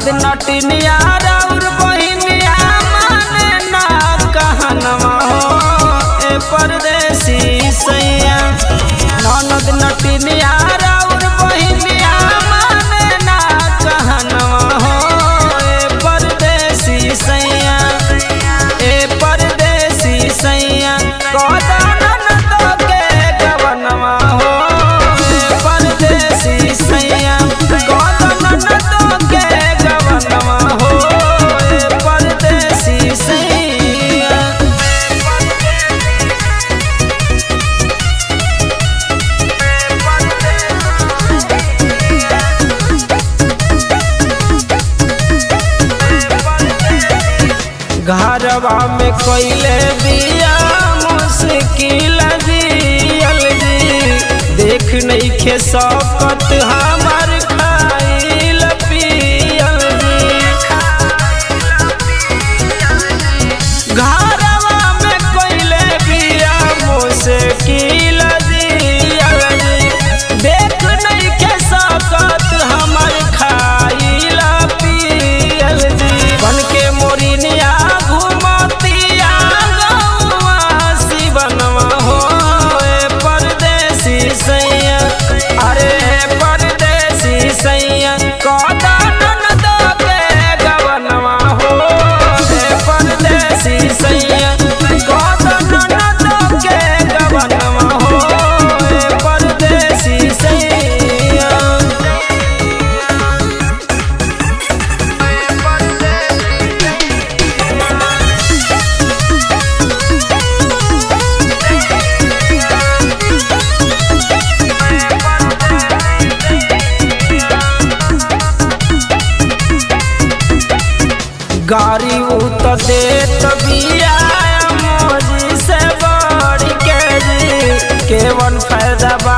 ननद नटनिया और बहिनिया माने ना कहनवा हो ए परदेसी सैया। ननद नटनिया और बहिनिया माने ना कहनवा हो ए परदेसी सैया। ए परदेसी सैया कदा ननद के गवनवा हो ए परदेसी सैया। कदा ननद के गवनवा हो ए परदेसी सैया। घरवा में कोइले दिया मुश्किल जियल जी। देख नहीं खे सकत हमार खाइल पियल जी। घरवा में कोइले दिया मुश्किल जियल जी। देख नहीं खे सकत हमार खाइल पियल जी। बन के मोरिनिया घुमतिया गौआ शिवनवा हो ए परदेसी सैया। अरे परदेसी सैया कदा ननद के गवनवा हो ए परदेसी सैया। कदा ननद के गवनवा हो ए परदेसी सैया। गाड़ी उत देत बिया मोजी से बड़ी के जी। केवन फायदा बा